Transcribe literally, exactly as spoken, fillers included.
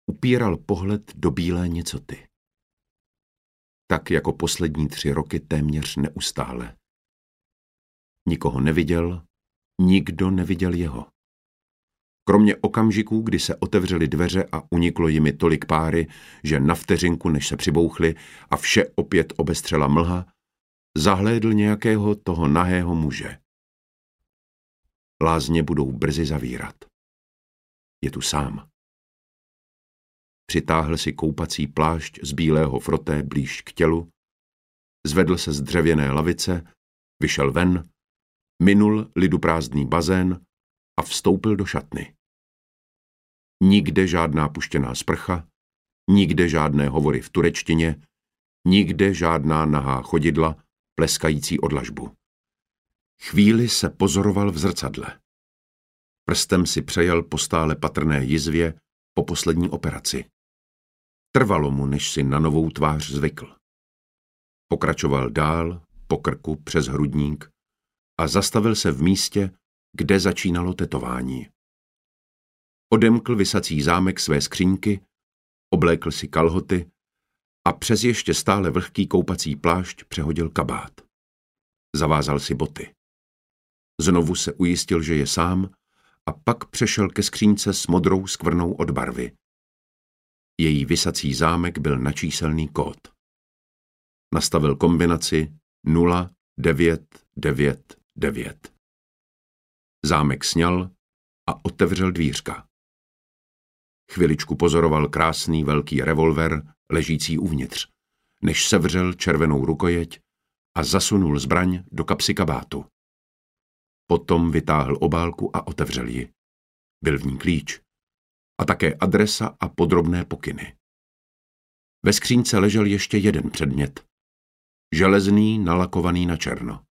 upíral pohled do bílé nicoty. Tak jako poslední tři roky téměř neustále. Nikoho neviděl, nikdo neviděl jeho. Kromě okamžiků, kdy se otevřely dveře a uniklo jimi tolik páry, že na vteřinku, než se přibouchli a vše opět obestřela mlha, zahlédl nějakého toho nahého muže. Lázně budou brzy zavírat. Je tu sám. Přitáhl si koupací plášť z bílého froté blíž k tělu, zvedl se z dřevěné lavice, vyšel ven, minul liduprázdný bazén a vstoupil do šatny. Nikde žádná puštěná sprcha, nikde žádné hovory v turečtině, nikde žádná nahá chodidla, pleskající o dlažbu. Chvíli se pozoroval v zrcadle. Prstem si přejel po stále patrné jizvě po poslední operaci. Trvalo mu, než si na novou tvář zvykl. Pokračoval dál, po krku, přes hrudník a zastavil se v místě, kde začínalo tetování. Odemkl visací zámek své skříňky, oblékl si kalhoty a přes ještě stále vlhký koupací plášť přehodil kabát. Zavázal si boty. Znovu se ujistil, že je sám, a pak přešel ke skřínce s modrou skvrnou od barvy. Její visací zámek byl načíselný kód. Nastavil kombinaci nula devět devět devět. Zámek sňal a otevřel dvířka. Chviličku pozoroval krásný velký revolver ležící uvnitř, než sevřel červenou rukojeť a zasunul zbraň do kapsy kabátu. Potom vytáhl obálku a otevřel ji. Byl v ní klíč a také adresa a podrobné pokyny. Ve skřínce ležel ještě jeden předmět. Železný, nalakovaný na černo.